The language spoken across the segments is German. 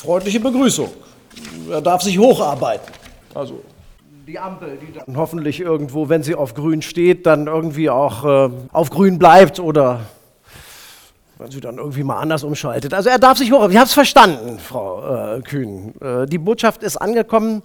freundliche Begrüßung. Er darf sich hocharbeiten. Also die Ampel, die dann hoffentlich irgendwo, wenn sie auf grün steht, dann irgendwie auch auf grün bleibt oder wenn sie dann irgendwie mal anders umschaltet. Also er darf sich hocharbeiten. Ich habe es verstanden, Frau Kühn. Die Botschaft ist angekommen.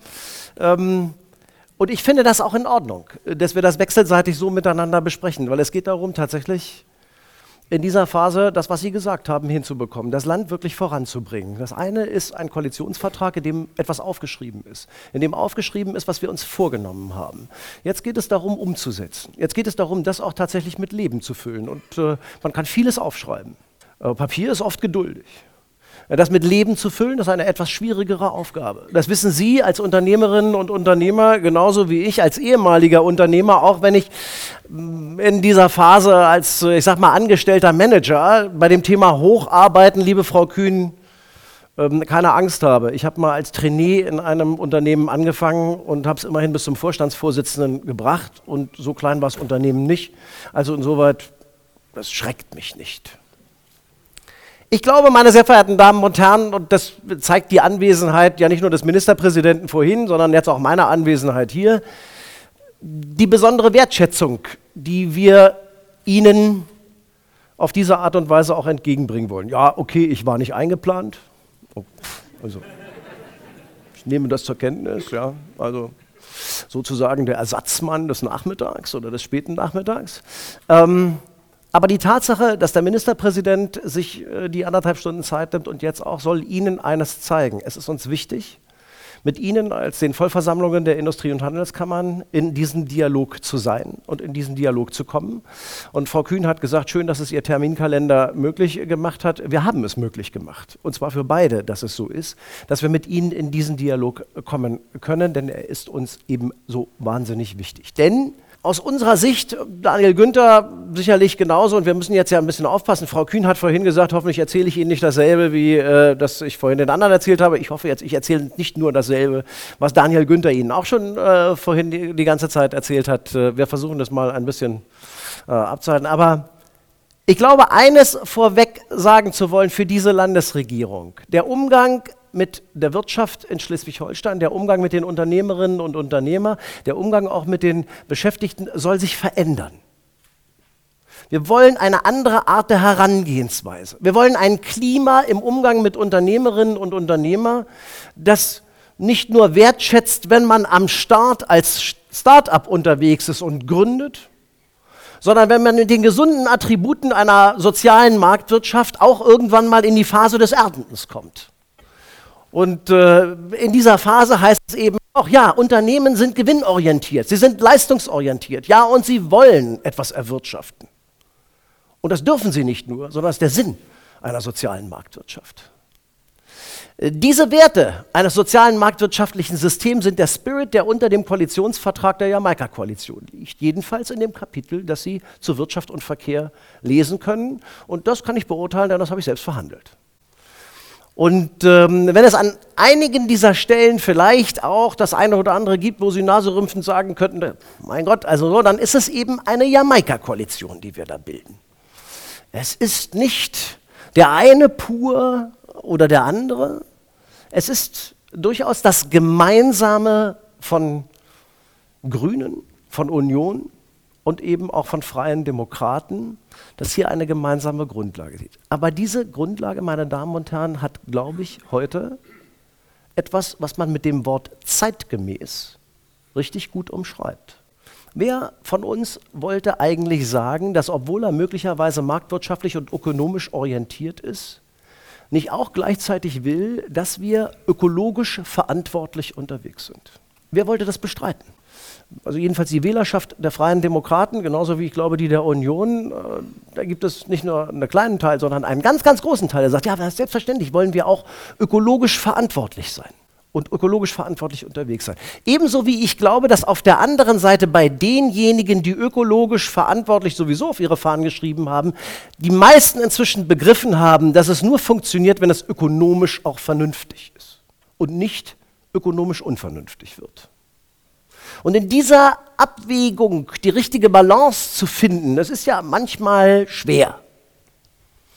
Und ich finde das auch in Ordnung, dass wir das wechselseitig so miteinander besprechen, weil es geht darum, tatsächlich in dieser Phase das, was Sie gesagt haben, hinzubekommen, das Land wirklich voranzubringen. Das eine ist ein Koalitionsvertrag, in dem etwas aufgeschrieben ist, in dem aufgeschrieben ist, was wir uns vorgenommen haben. Jetzt geht es darum, umzusetzen. Jetzt geht es darum, das auch tatsächlich mit Leben zu füllen. Und man kann vieles aufschreiben. Papier ist oft geduldig. Das mit Leben zu füllen, ist eine etwas schwierigere Aufgabe. Das wissen Sie als Unternehmerinnen und Unternehmer, genauso wie ich als ehemaliger Unternehmer, auch wenn ich in dieser Phase als, ich sag mal, angestellter Manager bei dem Thema Hocharbeiten, liebe Frau Kühn, keine Angst habe. Ich habe mal als Trainee in einem Unternehmen angefangen und habe es immerhin bis zum Vorstandsvorsitzenden gebracht und so klein war das Unternehmen nicht. Also insoweit, das schreckt mich nicht. Ich glaube, meine sehr verehrten Damen und Herren, und das zeigt die Anwesenheit ja nicht nur des Ministerpräsidenten vorhin, sondern jetzt auch meine Anwesenheit hier, die besondere Wertschätzung, die wir Ihnen auf diese Art und Weise auch entgegenbringen wollen. Ja, okay, ich war nicht eingeplant. Oh, also, ich nehme das zur Kenntnis, ja, also sozusagen der Ersatzmann des Nachmittags oder des späten Nachmittags. Aber die Tatsache, dass der Ministerpräsident sich die 1,5 Stunden Zeit nimmt und jetzt auch, soll Ihnen eines zeigen. Es ist uns wichtig, mit Ihnen als den Vollversammlungen der Industrie- und Handelskammern in diesen Dialog zu sein und in diesen Dialog zu kommen. Und Frau Kühn hat gesagt, schön, dass es ihr Terminkalender möglich gemacht hat. Wir haben es möglich gemacht. Und zwar für beide, dass es so ist, dass wir mit Ihnen in diesen Dialog kommen können, denn er ist uns eben so wahnsinnig wichtig. Denn aus unserer Sicht, Daniel Günther sicherlich genauso, und wir müssen jetzt ja ein bisschen aufpassen. Frau Kühn hat vorhin gesagt, hoffentlich erzähle ich Ihnen nicht dasselbe, wie das ich vorhin den anderen erzählt habe. Ich hoffe jetzt, ich erzähle nicht nur dasselbe, was Daniel Günther Ihnen auch schon vorhin die ganze Zeit erzählt hat. Wir versuchen das mal ein bisschen abzuhalten. Aber ich glaube, eines vorweg sagen zu wollen für diese Landesregierung. Der Umgang mit der Wirtschaft in Schleswig-Holstein, der Umgang mit den Unternehmerinnen und Unternehmern, der Umgang auch mit den Beschäftigten soll sich verändern. Wir wollen eine andere Art der Herangehensweise. Wir wollen ein Klima im Umgang mit Unternehmerinnen und Unternehmern, das nicht nur wertschätzt, wenn man am Start als Start-up unterwegs ist und gründet, sondern wenn man mit den gesunden Attributen einer sozialen Marktwirtschaft auch irgendwann mal in die Phase des Erntens kommt. Und in dieser Phase heißt es eben auch, ja, Unternehmen sind gewinnorientiert, sie sind leistungsorientiert, ja, und sie wollen etwas erwirtschaften. Und das dürfen sie nicht nur, sondern das ist der Sinn einer sozialen Marktwirtschaft. Diese Werte eines sozialen marktwirtschaftlichen Systems sind der Spirit, der unter dem Koalitionsvertrag der Jamaika-Koalition liegt. Jedenfalls in dem Kapitel, das Sie zu Wirtschaft und Verkehr lesen können. Und das kann ich beurteilen, denn das habe ich selbst verhandelt. Und wenn es an einigen dieser Stellen vielleicht auch das eine oder andere gibt, wo Sie naserümpfend sagen könnten, mein Gott, also so, dann ist es eben eine Jamaika-Koalition, die wir da bilden. Es ist nicht der eine pur oder der andere. Es ist durchaus das Gemeinsame von Grünen, von Union und eben auch von Freien Demokraten, dass hier eine gemeinsame Grundlage liegt. Aber diese Grundlage, meine Damen und Herren, hat, glaube ich, heute etwas, was man mit dem Wort zeitgemäß richtig gut umschreibt. Wer von uns wollte eigentlich sagen, dass, obwohl er möglicherweise marktwirtschaftlich und ökonomisch orientiert ist, nicht auch gleichzeitig will, dass wir ökologisch verantwortlich unterwegs sind? Wer wollte das bestreiten? Also jedenfalls die Wählerschaft der Freien Demokraten, genauso wie ich glaube die der Union, da gibt es nicht nur einen kleinen Teil, sondern einen ganz, ganz großen Teil, der sagt, ja, selbstverständlich wollen wir auch ökologisch verantwortlich sein und ökologisch verantwortlich unterwegs sein. Ebenso wie ich glaube, dass auf der anderen Seite bei denjenigen, die ökologisch verantwortlich sowieso auf ihre Fahnen geschrieben haben, die meisten inzwischen begriffen haben, dass es nur funktioniert, wenn es ökonomisch auch vernünftig ist und nicht ökonomisch unvernünftig wird. Und in dieser Abwägung die richtige Balance zu finden, das ist ja manchmal schwer.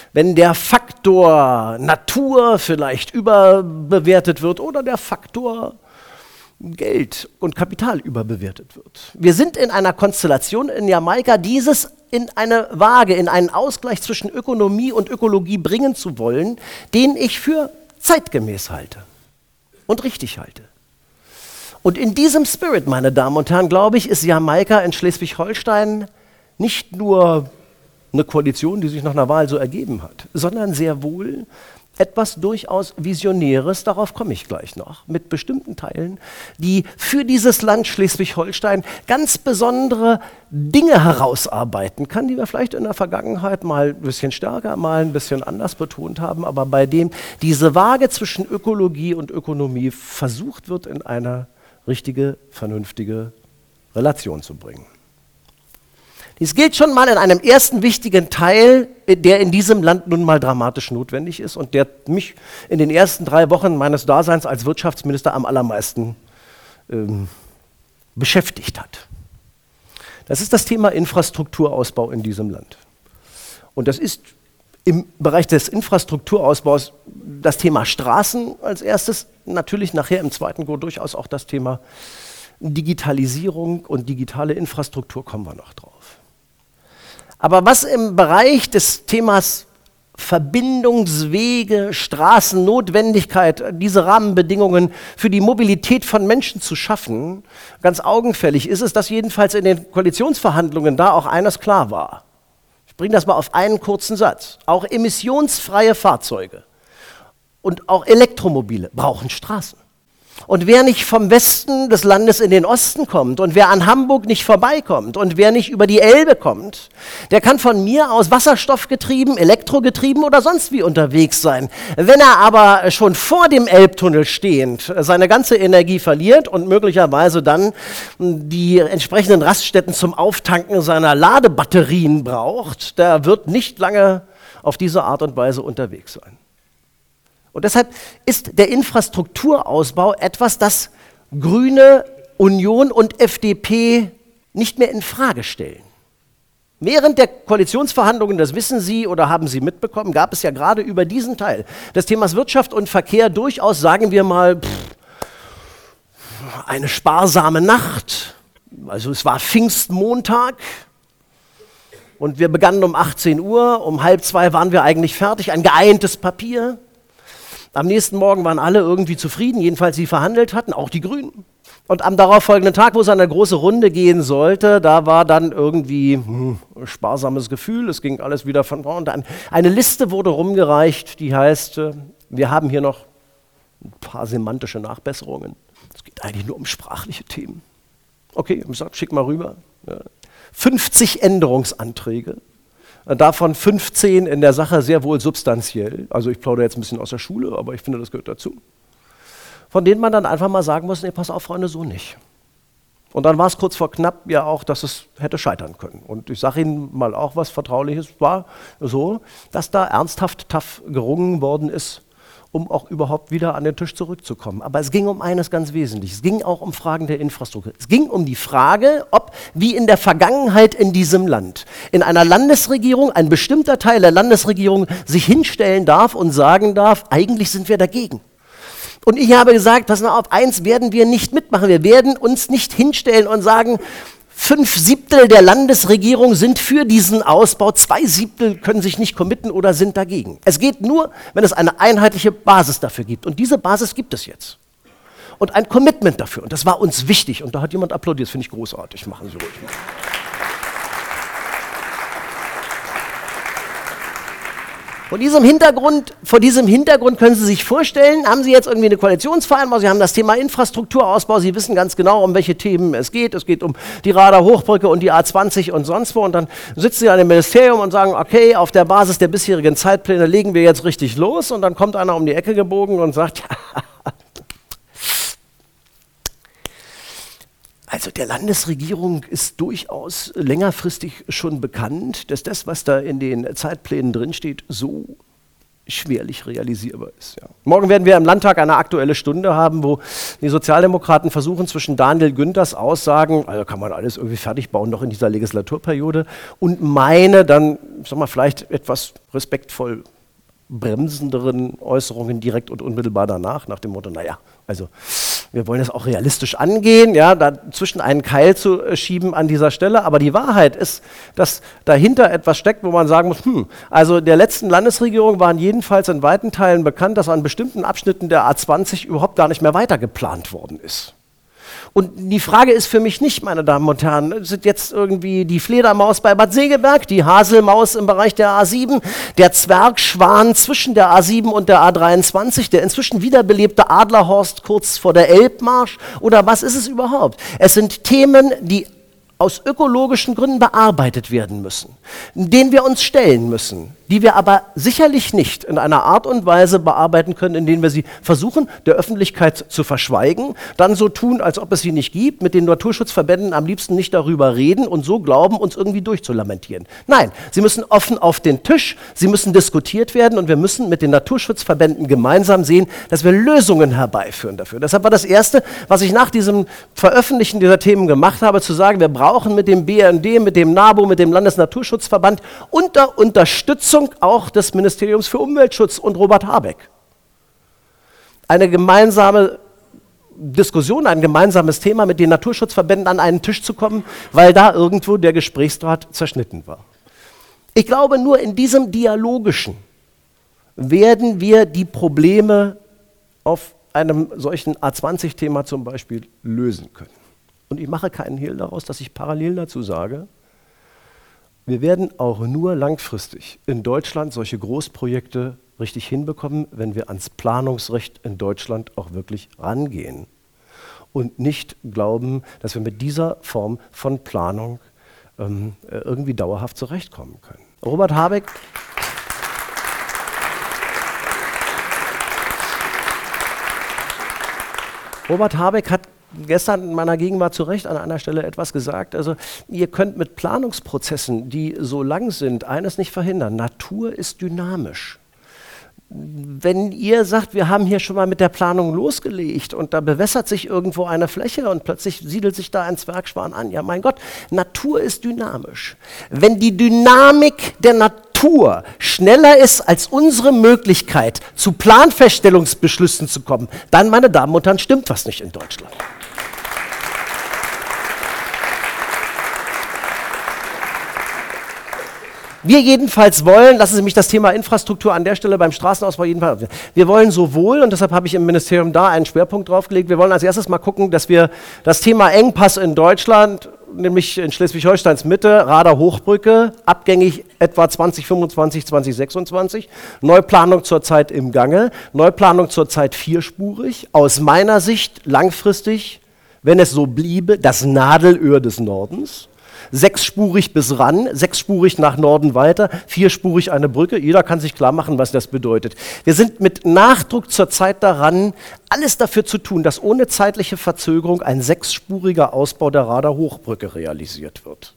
wenn der Faktor Natur vielleicht überbewertet wird oder der Faktor Geld und Kapital überbewertet wird. Wir sind in einer Konstellation in Jamaika, dieses in eine Waage, in einen Ausgleich zwischen Ökonomie und Ökologie bringen zu wollen, den ich für zeitgemäß halte und richtig halte. Und in diesem Spirit, meine Damen und Herren, glaube ich, ist Jamaika in Schleswig-Holstein nicht nur eine Koalition, die sich nach einer Wahl so ergeben hat, sondern sehr wohl etwas durchaus Visionäres, darauf komme ich gleich noch, mit bestimmten Teilen, die für dieses Land Schleswig-Holstein ganz besondere Dinge herausarbeiten kann, die wir vielleicht in der Vergangenheit mal ein bisschen stärker, mal ein bisschen anders betont haben, aber bei dem diese Waage zwischen Ökologie und Ökonomie versucht wird, in eine richtige, vernünftige Relation zu bringen. Dies gilt schon mal in einem ersten wichtigen Teil, der in diesem Land nun mal dramatisch notwendig ist und der mich in den ersten 3 Wochen meines Daseins als Wirtschaftsminister am allermeisten beschäftigt hat. Das ist das Thema Infrastrukturausbau in diesem Land. Und das ist im Bereich des Infrastrukturausbaus das Thema Straßen als erstes, natürlich nachher im zweiten Go durchaus auch das Thema Digitalisierung und digitale Infrastruktur, kommen wir noch drauf. Aber was im Bereich des Themas Verbindungswege, Straßennotwendigkeit, diese Rahmenbedingungen für die Mobilität von Menschen zu schaffen, ganz augenfällig ist es, dass jedenfalls in den Koalitionsverhandlungen da auch eines klar war. Ich bringe das mal auf einen kurzen Satz. Auch emissionsfreie Fahrzeuge und auch Elektromobile brauchen Straßen. Und wer nicht vom Westen des Landes in den Osten kommt und wer an Hamburg nicht vorbeikommt und wer nicht über die Elbe kommt, der kann von mir aus wasserstoffgetrieben, elektrogetrieben oder sonst wie unterwegs sein. Wenn er aber schon vor dem Elbtunnel stehend seine ganze Energie verliert und möglicherweise dann die entsprechenden Raststätten zum Auftanken seiner Ladebatterien braucht, der wird nicht lange auf diese Art und Weise unterwegs sein. Und deshalb ist der Infrastrukturausbau etwas, das Grüne, Union und FDP nicht mehr in Frage stellen. Während der Koalitionsverhandlungen, das wissen Sie oder haben Sie mitbekommen, gab es ja gerade über diesen Teil des Themas Wirtschaft und Verkehr durchaus, sagen wir mal, eine sparsame Nacht. Also es war Pfingstmontag und wir begannen um 18 Uhr, um 1:30 waren wir eigentlich fertig, ein geeintes Papier. Am nächsten Morgen waren alle irgendwie zufrieden, jedenfalls die verhandelt hatten, auch die Grünen. Und am darauffolgenden Tag, wo es an eine große Runde gehen sollte, da war dann irgendwie sparsames Gefühl, es ging alles wieder von vorn. Und eine Liste wurde rumgereicht, die heißt, wir haben hier noch ein paar semantische Nachbesserungen. Es geht eigentlich nur um sprachliche Themen. Okay, ich habe gesagt, schick mal rüber. Ja. 50 Änderungsanträge. Davon 15 in der Sache sehr wohl substanziell. Also ich plaudere jetzt ein bisschen aus der Schule, aber ich finde, das gehört dazu. Von denen man dann einfach mal sagen muss, nee, pass auf, Freunde, so nicht. Und dann war es kurz vor knapp ja auch, dass es hätte scheitern können. Und ich sage Ihnen mal auch was Vertrauliches, war so, dass da ernsthaft tough gerungen worden ist, um auch überhaupt wieder an den Tisch zurückzukommen. Aber es ging um eines ganz Wesentliches. Es ging auch um Fragen der Infrastruktur. Es ging um die Frage, ob, wie in der Vergangenheit in diesem Land, in einer Landesregierung, ein bestimmter Teil der Landesregierung sich hinstellen darf und sagen darf, eigentlich sind wir dagegen. Und ich habe gesagt, pass mal auf, eins werden wir nicht mitmachen. Wir werden uns nicht hinstellen und sagen, 5/7 der Landesregierung sind für diesen Ausbau, 2/7 können sich nicht committen oder sind dagegen. Es geht nur, wenn es eine einheitliche Basis dafür gibt. Und diese Basis gibt es jetzt. Und ein Commitment dafür. Und das war uns wichtig. Und da hat jemand applaudiert, das finde ich großartig. Machen Sie ruhig mal. Vor diesem Hintergrund können Sie sich vorstellen, haben Sie jetzt irgendwie eine Koalitionsvereinbarung, Sie haben das Thema Infrastrukturausbau, Sie wissen ganz genau, um welche Themen es geht. Es geht um die Rader Hochbrücke und die A20 und sonst wo. Und dann sitzen Sie an dem Ministerium und sagen, okay, auf der Basis der bisherigen Zeitpläne legen wir jetzt richtig los. Und dann kommt einer um die Ecke gebogen und sagt, also der Landesregierung ist durchaus längerfristig schon bekannt, dass das, was da in den Zeitplänen drinsteht, so schwerlich realisierbar ist. Ja. Morgen werden wir im Landtag eine Aktuelle Stunde haben, wo die Sozialdemokraten versuchen, zwischen Daniel Günthers Aussagen, also kann man alles irgendwie fertig bauen, noch in dieser Legislaturperiode, und meine dann, ich sag mal, vielleicht etwas respektvoll bremsenderen Äußerungen direkt und unmittelbar danach, nach dem Motto, naja, also wir wollen das auch realistisch angehen, ja, dazwischen einen Keil zu schieben an dieser Stelle, aber die Wahrheit ist, dass dahinter etwas steckt, wo man sagen muss, also der letzten Landesregierung waren jedenfalls in weiten Teilen bekannt, dass an bestimmten Abschnitten der A20 überhaupt gar nicht mehr weiter geplant worden ist. Und die Frage ist für mich nicht, meine Damen und Herren, sind jetzt irgendwie die Fledermaus bei Bad Segeberg, die Haselmaus im Bereich der A7, der Zwergschwan zwischen der A7 und der A23, der inzwischen wiederbelebte Adlerhorst kurz vor der Elbmarsch, oder was ist es überhaupt? Es sind Themen, die aus ökologischen Gründen bearbeitet werden müssen, denen wir uns stellen müssen, die wir aber sicherlich nicht in einer Art und Weise bearbeiten können, in denen wir sie versuchen, der Öffentlichkeit zu verschweigen, dann so tun, als ob es sie nicht gibt, mit den Naturschutzverbänden am liebsten nicht darüber reden und so glauben, uns irgendwie durchzulamentieren. Nein, sie müssen offen auf den Tisch, sie müssen diskutiert werden und wir müssen mit den Naturschutzverbänden gemeinsam sehen, dass wir Lösungen herbeiführen dafür. Deshalb war das Erste, was ich nach diesem Veröffentlichen dieser Themen gemacht habe, zu sagen, wir brauchen mit dem BND, mit dem NABU, mit dem Landesnaturschutzverband unter Unterstützung auch des Ministeriums für Umweltschutz und Robert Habeck eine gemeinsame Diskussion, ein gemeinsames Thema mit den Naturschutzverbänden an einen Tisch zu kommen, weil da irgendwo der Gesprächsdraht zerschnitten war. Ich glaube, nur in diesem Dialogischen werden wir die Probleme auf einem solchen A20-Thema zum Beispiel lösen können. Und ich mache keinen Hehl daraus, dass ich parallel dazu sage, wir werden auch nur langfristig in Deutschland solche Großprojekte richtig hinbekommen, wenn wir ans Planungsrecht in Deutschland auch wirklich rangehen und nicht glauben, dass wir mit dieser Form von Planung irgendwie dauerhaft zurechtkommen können. Robert Habeck hat gestern in meiner Gegenwart zu Recht an einer Stelle etwas gesagt. Also ihr könnt mit Planungsprozessen, die so lang sind, eines nicht verhindern. Natur ist dynamisch. Wenn ihr sagt, wir haben hier schon mal mit der Planung losgelegt und da bewässert sich irgendwo eine Fläche und plötzlich siedelt sich da ein Zwergschwan an. Ja, mein Gott, Natur ist dynamisch. Wenn die Dynamik der Natur schneller ist als unsere Möglichkeit, zu Planfeststellungsbeschlüssen zu kommen, dann, meine Damen und Herren, stimmt was nicht in Deutschland. Wir jedenfalls wollen, lassen Sie mich das Thema Infrastruktur an der Stelle beim Straßenausbau jedenfalls, wir wollen sowohl, und deshalb habe ich im Ministerium da einen Schwerpunkt draufgelegt, wir wollen als erstes mal gucken, dass wir das Thema Engpass in Deutschland, nämlich in Schleswig-Holsteins Mitte, Rader-Hochbrücke, abgängig etwa 2025, 2026, Neuplanung zurzeit im Gange, Neuplanung zurzeit vierspurig, aus meiner Sicht langfristig, wenn es so bliebe, das Nadelöhr des Nordens. Sechsspurig bis ran, sechsspurig nach Norden weiter, vierspurig eine Brücke. Jeder kann sich klar machen, was das bedeutet. Wir sind mit Nachdruck zurzeit daran, alles dafür zu tun, dass ohne zeitliche Verzögerung ein sechsspuriger Ausbau der Rader-Hochbrücke realisiert wird.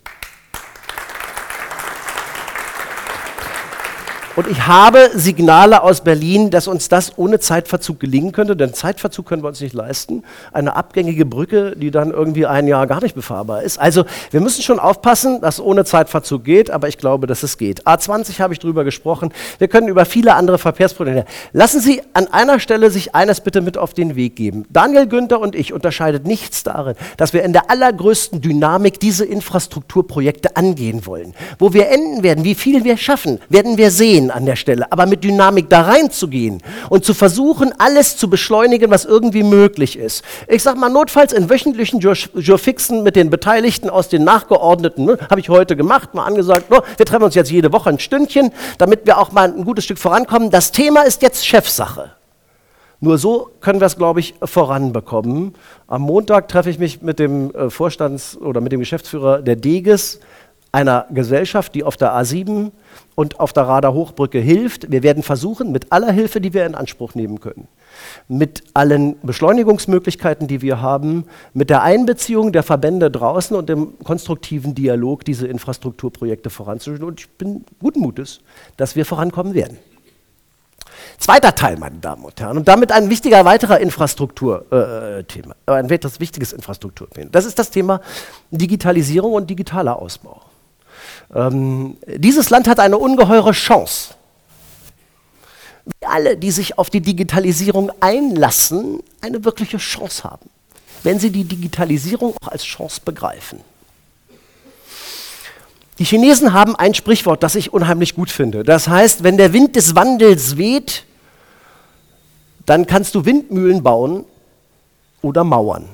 Und ich habe Signale aus Berlin, dass uns das ohne Zeitverzug gelingen könnte, denn Zeitverzug können wir uns nicht leisten. Eine abgängige Brücke, die dann irgendwie ein Jahr gar nicht befahrbar ist. Also wir müssen schon aufpassen, dass ohne Zeitverzug geht, aber ich glaube, dass es geht. A20 habe ich drüber gesprochen. Wir können über viele andere Verkehrsprobleme. Lassen Sie an einer Stelle sich eines bitte mit auf den Weg geben. Daniel Günther und ich unterscheidet nichts darin, dass wir in der allergrößten Dynamik diese Infrastrukturprojekte angehen wollen. Wo wir enden werden, wie viel wir schaffen, werden wir sehen an der Stelle, aber mit Dynamik da reinzugehen und zu versuchen, alles zu beschleunigen, was irgendwie möglich ist. Ich sag mal, notfalls in wöchentlichen Jurfixen mit den Beteiligten aus den Nachgeordneten, habe ich heute gemacht, mal angesagt, wir treffen uns jetzt jede Woche ein Stündchen, damit wir auch mal ein gutes Stück vorankommen. Das Thema ist jetzt Chefsache. Nur so können wir es, glaube ich, voranbekommen. Am Montag treffe ich mich mit dem mit dem Geschäftsführer der DEGES, einer Gesellschaft, die auf der A7 und auf der Rader-Hochbrücke hilft. Wir werden versuchen, mit aller Hilfe, die wir in Anspruch nehmen können, mit allen Beschleunigungsmöglichkeiten, die wir haben, mit der Einbeziehung der Verbände draußen und dem konstruktiven Dialog diese Infrastrukturprojekte voranzustellen. Und ich bin guten Mutes, dass wir vorankommen werden. Zweiter Teil, meine Damen und Herren, und damit ein wichtiger weiterer Infrastrukturthema, ein weiteres wichtiges Infrastrukturthema. Das ist das Thema Digitalisierung und digitaler Ausbau. Dieses Land hat eine ungeheure Chance. Wie alle, die sich auf die Digitalisierung einlassen, eine wirkliche Chance haben, wenn sie die Digitalisierung auch als Chance begreifen. Die Chinesen haben ein Sprichwort, das ich unheimlich gut finde. Das heißt, wenn der Wind des Wandels weht, dann kannst du Windmühlen bauen oder Mauern.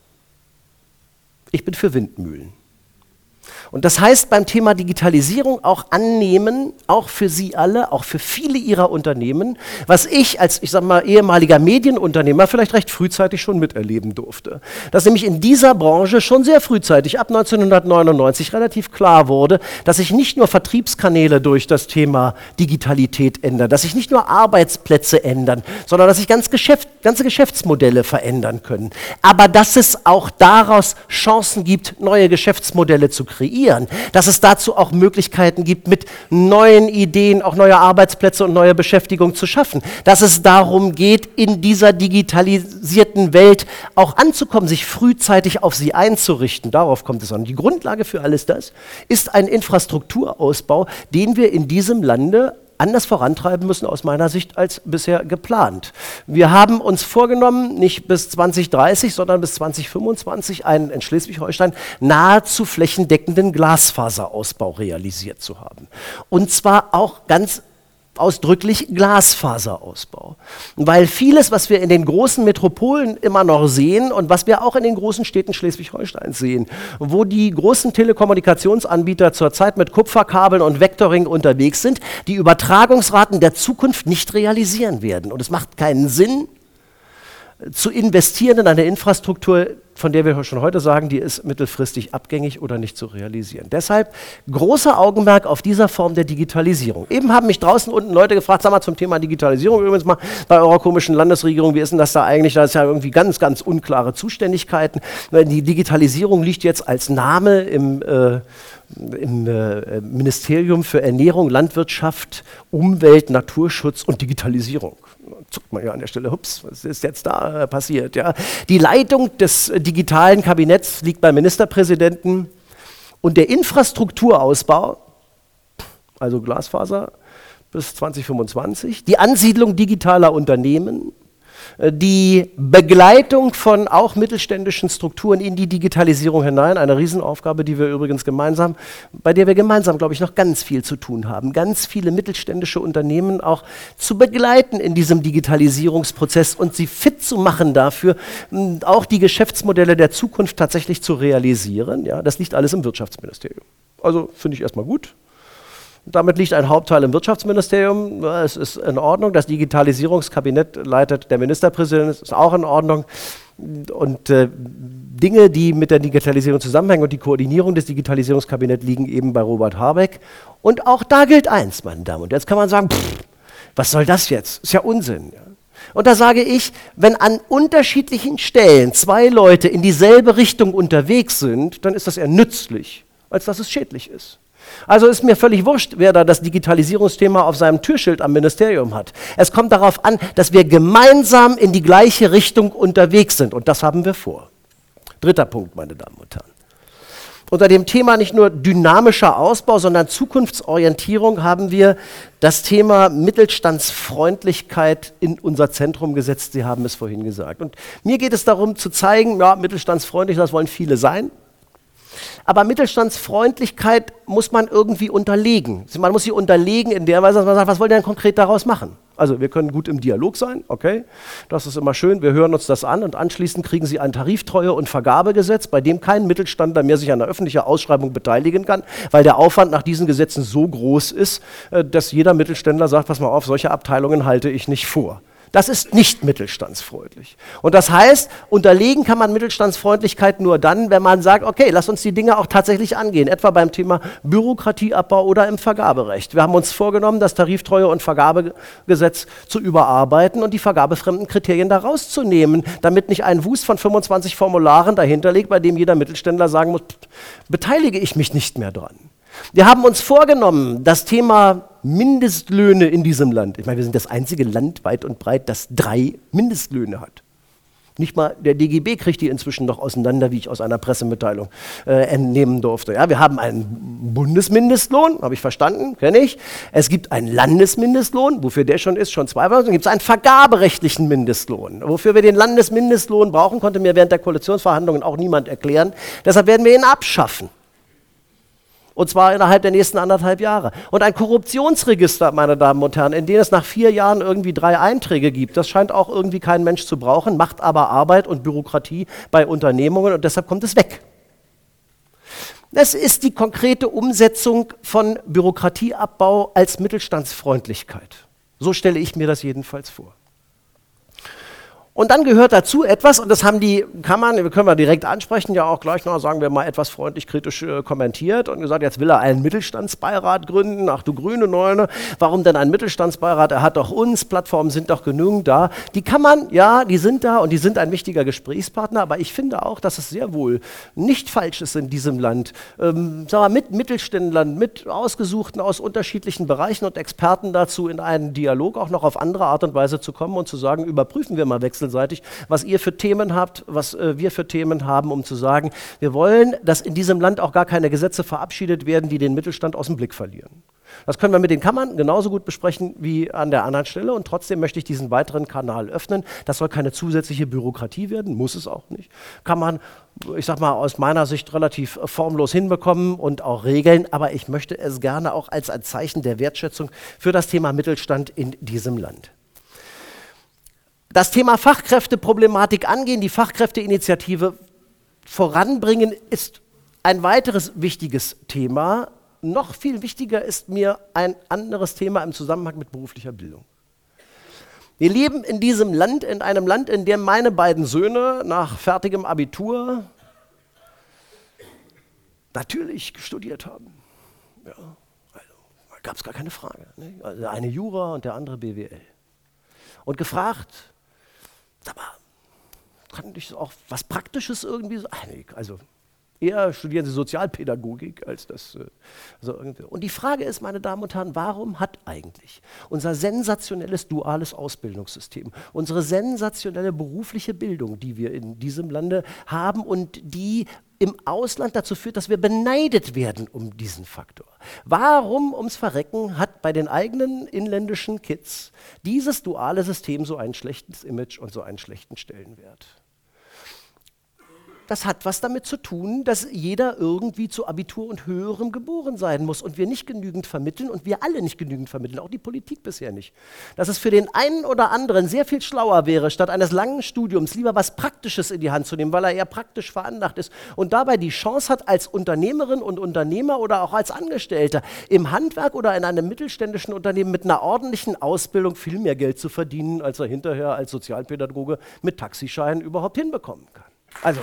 Ich bin für Windmühlen. Und das heißt beim Thema Digitalisierung auch annehmen, auch für Sie alle, auch für viele Ihrer Unternehmen, was ich als, ich sag mal, ehemaliger Medienunternehmer vielleicht recht frühzeitig schon miterleben durfte. Dass nämlich in dieser Branche schon sehr frühzeitig, ab 1999, relativ klar wurde, dass sich nicht nur Vertriebskanäle durch das Thema Digitalität ändern, dass sich nicht nur Arbeitsplätze ändern, sondern dass sich ganze Geschäftsmodelle verändern können. Aber dass es auch daraus Chancen gibt, neue Geschäftsmodelle zu kreieren, dass es dazu auch Möglichkeiten gibt, mit neuen Ideen auch neue Arbeitsplätze und neue Beschäftigung zu schaffen, dass es darum geht, in dieser digitalisierten Welt auch anzukommen, sich frühzeitig auf sie einzurichten. Darauf kommt es an. Die Grundlage für alles das ist ein Infrastrukturausbau, den wir in diesem Lande anders vorantreiben müssen aus meiner Sicht als bisher geplant. Wir haben uns vorgenommen, nicht bis 2030, sondern bis 2025 einen in Schleswig-Holstein nahezu flächendeckenden Glasfaserausbau realisiert zu haben. Und zwar auch ganz ausdrücklich Glasfaserausbau. Weil vieles, was wir in den großen Metropolen immer noch sehen und was wir auch in den großen Städten Schleswig-Holsteins sehen, wo die großen Telekommunikationsanbieter zurzeit mit Kupferkabeln und Vectoring unterwegs sind, die Übertragungsraten der Zukunft nicht realisieren werden. Und es macht keinen Sinn, zu investieren in eine Infrastruktur, von der wir schon heute sagen, die ist mittelfristig abgängig oder nicht zu realisieren. Deshalb großer Augenmerk auf dieser Form der Digitalisierung. Eben haben mich draußen unten Leute gefragt, sag mal zum Thema Digitalisierung übrigens mal bei eurer komischen Landesregierung, wie ist denn das da eigentlich? Da ist ja irgendwie ganz, ganz unklare Zuständigkeiten. Die Digitalisierung liegt jetzt als Name im Ministerium für Ernährung, Landwirtschaft, Umwelt, Naturschutz und Digitalisierung. Zuckt man ja an der Stelle, hups, was ist jetzt da passiert? Ja? Die Leitung des digitalen Kabinetts liegt beim Ministerpräsidenten und der Infrastrukturausbau, also Glasfaser bis 2025, die Ansiedlung digitaler Unternehmen, die Begleitung von auch mittelständischen Strukturen in die Digitalisierung hinein, eine Riesenaufgabe, die wir übrigens gemeinsam, bei der wir gemeinsam, glaube ich, noch ganz viel zu tun haben, ganz viele mittelständische Unternehmen auch zu begleiten in diesem Digitalisierungsprozess und sie fit zu machen dafür, auch die Geschäftsmodelle der Zukunft tatsächlich zu realisieren. Ja, das liegt alles im Wirtschaftsministerium. Also finde ich erstmal gut. Damit liegt ein Hauptteil im Wirtschaftsministerium. Es ist in Ordnung. Das Digitalisierungskabinett leitet der Ministerpräsident. Das ist auch in Ordnung. Und Dinge, die mit der Digitalisierung zusammenhängen und die Koordinierung des Digitalisierungskabinetts liegen eben bei Robert Habeck. Und auch da gilt eins, meine Damen und Herren. Jetzt kann man sagen, was soll das jetzt? Ist ja Unsinn. Ja. Und da sage ich, wenn an unterschiedlichen Stellen zwei Leute in dieselbe Richtung unterwegs sind, dann ist das eher nützlich, als dass es schädlich ist. Also ist mir völlig wurscht, wer da das Digitalisierungsthema auf seinem Türschild am Ministerium hat. Es kommt darauf an, dass wir gemeinsam in die gleiche Richtung unterwegs sind. Und das haben wir vor. Dritter Punkt, meine Damen und Herren. Unter dem Thema nicht nur dynamischer Ausbau, sondern Zukunftsorientierung haben wir das Thema Mittelstandsfreundlichkeit in unser Zentrum gesetzt. Sie haben es vorhin gesagt. Und mir geht es darum zu zeigen, ja, mittelstandsfreundlich, das wollen viele sein. Aber Mittelstandsfreundlichkeit muss man irgendwie unterlegen. Man muss sie unterlegen in der Weise, dass man sagt, was wollt ihr denn konkret daraus machen? Also wir können gut im Dialog sein, okay, das ist immer schön, wir hören uns das an und anschließend kriegen Sie ein Tariftreue- und Vergabegesetz, bei dem kein Mittelständler mehr sich an einer öffentlichen Ausschreibung beteiligen kann, weil der Aufwand nach diesen Gesetzen so groß ist, dass jeder Mittelständler sagt, pass mal auf, solche Abteilungen halte ich nicht vor. Das ist nicht mittelstandsfreundlich. Und das heißt, unterlegen kann man Mittelstandsfreundlichkeit nur dann, wenn man sagt, okay, lass uns die Dinge auch tatsächlich angehen, etwa beim Thema Bürokratieabbau oder im Vergaberecht. Wir haben uns vorgenommen, das Tariftreue- und Vergabegesetz zu überarbeiten und die vergabefremden Kriterien da rauszunehmen, damit nicht ein Wust von 25 Formularen dahinter liegt, bei dem jeder Mittelständler sagen muss, beteilige ich mich nicht mehr dran. Wir haben uns vorgenommen, das Thema Mindestlöhne in diesem Land, ich meine, wir sind das einzige Land weit und breit, das 3 Mindestlöhne hat. Nicht mal der DGB kriegt die inzwischen noch auseinander, wie ich aus einer Pressemitteilung entnehmen durfte. Ja, wir haben einen Bundesmindestlohn, habe ich verstanden, kenne ich. Es gibt einen Landesmindestlohn, wofür der schon ist, schon 2 Wochen. Dann gibt es einen vergaberechtlichen Mindestlohn. Wofür wir den Landesmindestlohn brauchen, konnte mir während der Koalitionsverhandlungen auch niemand erklären. Deshalb werden wir ihn abschaffen. Und zwar innerhalb der nächsten 1,5 Jahre. Und ein Korruptionsregister, meine Damen und Herren, in dem es nach 4 Jahren irgendwie 3 Einträge gibt, das scheint auch irgendwie kein Mensch zu brauchen, macht aber Arbeit und Bürokratie bei Unternehmungen und deshalb kommt es weg. Das ist die konkrete Umsetzung von Bürokratieabbau als Mittelstandsfreundlichkeit. So stelle ich mir das jedenfalls vor. Und dann gehört dazu etwas, und das haben die Kammern, können wir direkt ansprechen, ja auch gleich noch, sagen wir mal, etwas freundlich kritisch kommentiert und gesagt, jetzt will er einen Mittelstandsbeirat gründen. Ach du grüne Neune, warum denn ein Mittelstandsbeirat? Er hat doch uns, Plattformen sind doch genügend da. Die Kammern, ja, die sind da und die sind ein wichtiger Gesprächspartner, aber ich finde auch, dass es sehr wohl nicht falsch ist in diesem Land, sagen wir, mit Mittelständlern, mit Ausgesuchten aus unterschiedlichen Bereichen und Experten dazu in einen Dialog auch noch auf andere Art und Weise zu kommen und zu sagen, überprüfen wir mal wechselseitig, was ihr für Themen habt, was wir für Themen haben, um zu sagen, wir wollen, dass in diesem Land auch gar keine Gesetze verabschiedet werden, die den Mittelstand aus dem Blick verlieren. Das können wir mit den Kammern genauso gut besprechen wie an der anderen Stelle und trotzdem möchte ich diesen weiteren Kanal öffnen. Das soll keine zusätzliche Bürokratie werden, muss es auch nicht. Kann man, ich sag mal, aus meiner Sicht relativ formlos hinbekommen und auch regeln, aber ich möchte es gerne auch als ein Zeichen der Wertschätzung für das Thema Mittelstand in diesem Land. Das Thema Fachkräfteproblematik angehen, die Fachkräfteinitiative voranbringen, ist ein weiteres wichtiges Thema. Noch viel wichtiger ist mir ein anderes Thema im Zusammenhang mit beruflicher Bildung. Wir leben in diesem Land, in einem Land, in dem meine beiden Söhne nach fertigem Abitur natürlich studiert haben. Ja, also, da gab es gar keine Frage. Ne? Also der eine Jura und der andere BWL. Und gefragt, sag mal, kann ich auch was Praktisches irgendwie so? Ach nee, also eher studieren Sie Sozialpädagogik als das. Also irgendwie. Und die Frage ist, meine Damen und Herren, warum hat eigentlich unser sensationelles duales Ausbildungssystem, unsere sensationelle berufliche Bildung, die wir in diesem Lande haben und die im Ausland dazu führt, dass wir beneidet werden um diesen Faktor. Warum ums Verrecken hat bei den eigenen inländischen Kids dieses duale System so ein schlechtes Image und so einen schlechten Stellenwert? Das hat was damit zu tun, dass jeder irgendwie zu Abitur und Höherem geboren sein muss und wir nicht genügend vermitteln und wir alle nicht genügend vermitteln, auch die Politik bisher nicht. Dass es für den einen oder anderen sehr viel schlauer wäre, statt eines langen Studiums lieber was Praktisches in die Hand zu nehmen, weil er eher praktisch veranlagt ist und dabei die Chance hat, als Unternehmerin und Unternehmer oder auch als Angestellter im Handwerk oder in einem mittelständischen Unternehmen mit einer ordentlichen Ausbildung viel mehr Geld zu verdienen, als er hinterher als Sozialpädagoge mit Taxischein überhaupt hinbekommen kann. Also,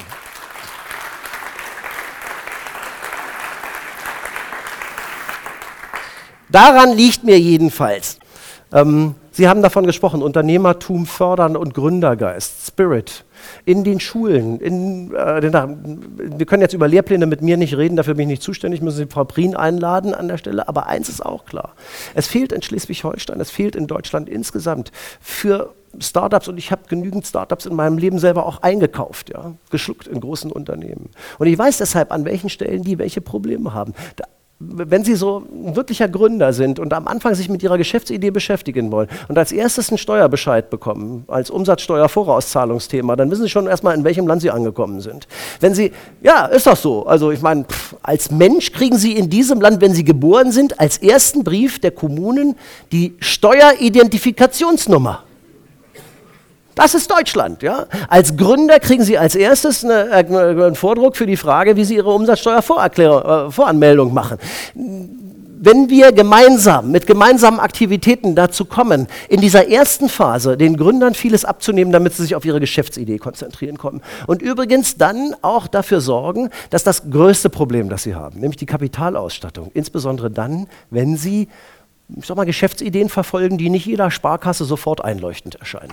daran liegt mir jedenfalls. Sie haben davon gesprochen, Unternehmertum fördern und Gründergeist, Spirit. In den Schulen, wir können jetzt über Lehrpläne mit mir nicht reden, dafür bin ich nicht zuständig, müssen Sie Frau Prien einladen an der Stelle, aber eins ist auch klar, es fehlt in Schleswig-Holstein, es fehlt in Deutschland insgesamt für Startups und ich habe genügend Startups in meinem Leben selber auch eingekauft, ja, geschluckt in großen Unternehmen. Und ich weiß deshalb, an welchen Stellen die welche Probleme haben. Wenn Sie so ein wirklicher Gründer sind und am Anfang sich mit Ihrer Geschäftsidee beschäftigen wollen und als erstes einen Steuerbescheid bekommen, als Umsatzsteuervorauszahlungsthema, dann wissen Sie schon erstmal, in welchem Land Sie angekommen sind. Wenn Sie, ja, ist doch so, also ich meine, als Mensch kriegen Sie in diesem Land, wenn Sie geboren sind, als ersten Brief der Kommunen die Steueridentifikationsnummer. Das ist Deutschland. Ja? Als Gründer kriegen Sie als erstes einen Vordruck für die Frage, wie Sie Ihre Umsatzsteuervoranmeldung machen. Wenn wir gemeinsam, mit gemeinsamen Aktivitäten dazu kommen, in dieser ersten Phase den Gründern vieles abzunehmen, damit sie sich auf ihre Geschäftsidee konzentrieren können. Und übrigens dann auch dafür sorgen, dass das größte Problem, das sie haben, nämlich die Kapitalausstattung, insbesondere dann, wenn sie, ich sag mal, Geschäftsideen verfolgen, die nicht jeder Sparkasse sofort einleuchtend erscheinen.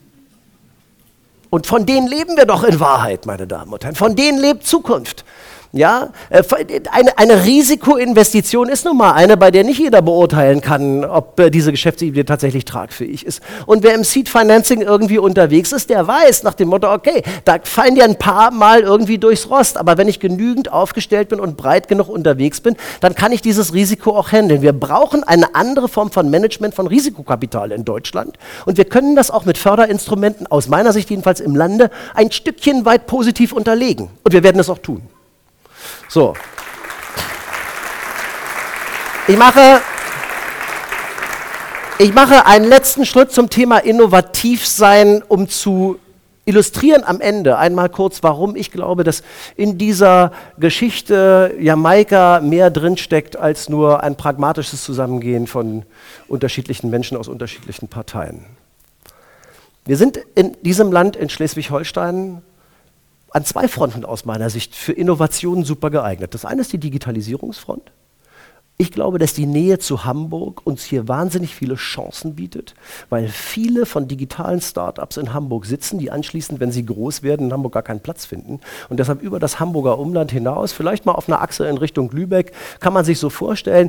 Und von denen leben wir doch in Wahrheit, meine Damen und Herren. Von denen lebt Zukunft. Ja, eine Risikoinvestition ist nun mal eine, bei der nicht jeder beurteilen kann, ob diese Geschäftsidee tatsächlich tragfähig ist. Und wer im Seed Financing irgendwie unterwegs ist, der weiß nach dem Motto, okay, da fallen ja ein paar Mal irgendwie durchs Rost, aber wenn ich genügend aufgestellt bin und breit genug unterwegs bin, dann kann ich dieses Risiko auch handeln. Wir brauchen eine andere Form von Management von Risikokapital in Deutschland und wir können das auch mit Förderinstrumenten, aus meiner Sicht jedenfalls im Lande, ein Stückchen weit positiv unterlegen. Und wir werden es auch tun. So. Ich mache einen letzten Schritt zum Thema innovativ sein, um zu illustrieren am Ende einmal kurz, warum ich glaube, dass in dieser Geschichte Jamaika mehr drinsteckt als nur ein pragmatisches Zusammengehen von unterschiedlichen Menschen aus unterschiedlichen Parteien. Wir sind in diesem Land, in Schleswig-Holstein, an zwei Fronten aus meiner Sicht für Innovationen super geeignet. Das eine ist die Digitalisierungsfront. Ich glaube, dass die Nähe zu Hamburg uns hier wahnsinnig viele Chancen bietet, weil viele von digitalen Startups in Hamburg sitzen, die anschließend, wenn sie groß werden, in Hamburg gar keinen Platz finden. Und deshalb über das Hamburger Umland hinaus, vielleicht mal auf einer Achse in Richtung Lübeck, kann man sich so vorstellen,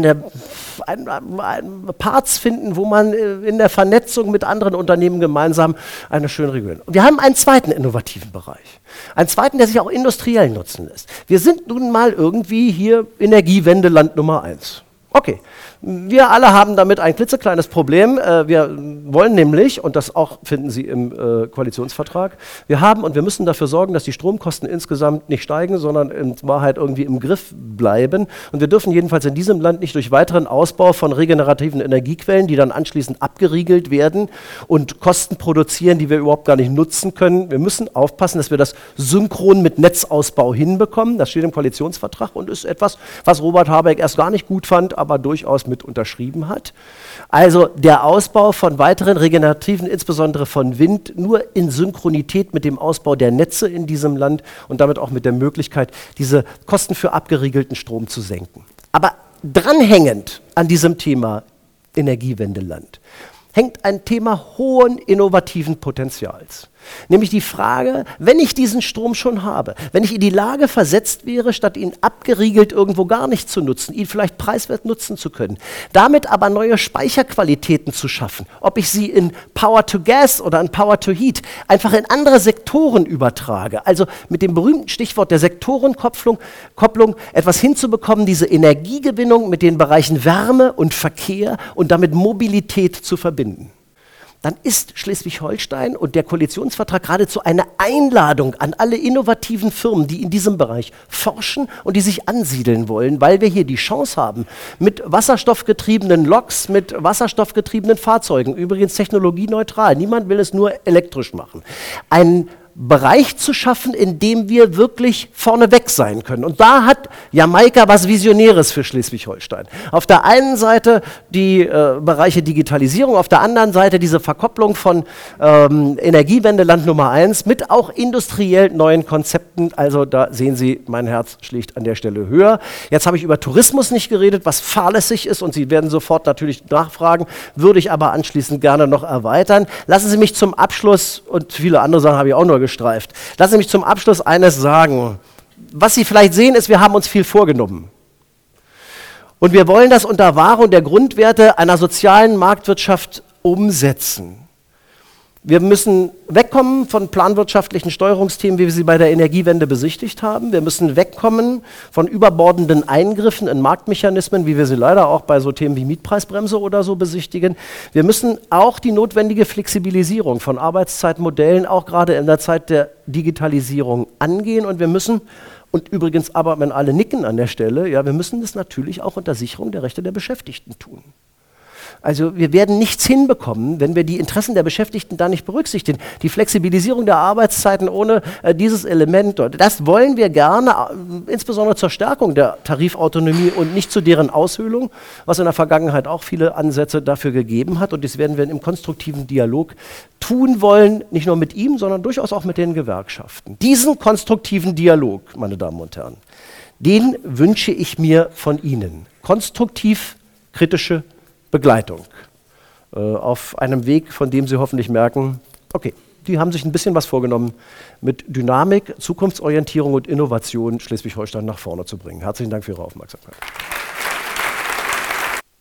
Parts finden, wo man in der Vernetzung mit anderen Unternehmen gemeinsam eine schöne Region. Und wir haben einen zweiten innovativen Bereich. Einen zweiten, der sich auch industriell nutzen lässt. Wir sind nun mal irgendwie hier Energiewendeland Nummer 1. Okay, wir alle haben damit ein klitzekleines Problem. Wir wollen nämlich, und das auch finden Sie im Koalitionsvertrag, wir müssen dafür sorgen, dass die Stromkosten insgesamt nicht steigen, sondern in Wahrheit irgendwie im Griff bleiben. Und wir dürfen jedenfalls in diesem Land nicht durch weiteren Ausbau von regenerativen Energiequellen, die dann anschließend abgeriegelt werden und Kosten produzieren, die wir überhaupt gar nicht nutzen können. Wir müssen aufpassen, dass wir das synchron mit Netzausbau hinbekommen. Das steht im Koalitionsvertrag und ist etwas, was Robert Habeck erst gar nicht gut fand, aber durchaus mit unterschrieben hat. Also der Ausbau von weiteren regenerativen, insbesondere von Wind, nur in Synchronität mit dem Ausbau der Netze in diesem Land und damit auch mit der Möglichkeit, diese Kosten für abgeriegelten Strom zu senken. Aber dranhängend an diesem Thema Energiewendeland hängt ein Thema hohen innovativen Potenzials. Nämlich die Frage, wenn ich diesen Strom schon habe, wenn ich in die Lage versetzt wäre, statt ihn abgeriegelt irgendwo gar nicht zu nutzen, ihn vielleicht preiswert nutzen zu können, damit aber neue Speicherqualitäten zu schaffen, ob ich sie in Power to Gas oder in Power to Heat einfach in andere Sektoren übertrage, also mit dem berühmten Stichwort der Sektorenkopplung etwas hinzubekommen, diese Energiegewinnung mit den Bereichen Wärme und Verkehr und damit Mobilität zu verbinden. Dann ist Schleswig-Holstein und der Koalitionsvertrag geradezu eine Einladung an alle innovativen Firmen, die in diesem Bereich forschen und die sich ansiedeln wollen, weil wir hier die Chance haben, mit wasserstoffgetriebenen Loks, mit wasserstoffgetriebenen Fahrzeugen, übrigens technologieneutral, niemand will es nur elektrisch machen, einen Bereich zu schaffen, in dem wir wirklich vorneweg sein können. Und da hat Jamaika was Visionäres für Schleswig-Holstein. Auf der einen Seite die Bereiche Digitalisierung, auf der anderen Seite diese Verkopplung von Energiewendeland Nummer 1 mit auch industriell neuen Konzepten. Also da sehen Sie, mein Herz schlägt an der Stelle höher. Jetzt habe ich über Tourismus nicht geredet, was fahrlässig ist und Sie werden sofort natürlich nachfragen, würde ich aber anschließend gerne noch erweitern. Lassen Sie mich zum Abschluss, und viele andere Sachen habe ich auch nur gestreift. Lassen Sie mich zum Abschluss eines sagen. Was Sie vielleicht sehen, ist, wir haben uns viel vorgenommen. Und wir wollen das unter Wahrung der Grundwerte einer sozialen Marktwirtschaft umsetzen. Wir müssen wegkommen von planwirtschaftlichen Steuerungsthemen, wie wir sie bei der Energiewende besichtigt haben. Wir müssen wegkommen von überbordenden Eingriffen in Marktmechanismen, wie wir sie leider auch bei so Themen wie Mietpreisbremse oder so besichtigen. Wir müssen auch die notwendige Flexibilisierung von Arbeitszeitmodellen, auch gerade in der Zeit der Digitalisierung, angehen. Und wir müssen, und übrigens aber, wenn alle nicken an der Stelle, ja, wir müssen das natürlich auch unter Sicherung der Rechte der Beschäftigten tun. Also wir werden nichts hinbekommen, wenn wir die Interessen der Beschäftigten da nicht berücksichtigen. Die Flexibilisierung der Arbeitszeiten ohne dieses Element, das wollen wir gerne, insbesondere zur Stärkung der Tarifautonomie und nicht zu deren Aushöhlung, was in der Vergangenheit auch viele Ansätze dafür gegeben hat. Und das werden wir im konstruktiven Dialog tun wollen, nicht nur mit ihm, sondern durchaus auch mit den Gewerkschaften. Diesen konstruktiven Dialog, meine Damen und Herren, den wünsche ich mir von Ihnen. Konstruktiv kritische Begleitung auf einem Weg, von dem Sie hoffentlich merken, okay, die haben sich ein bisschen was vorgenommen, mit Dynamik, Zukunftsorientierung und Innovation Schleswig-Holstein nach vorne zu bringen. Herzlichen Dank für Ihre Aufmerksamkeit.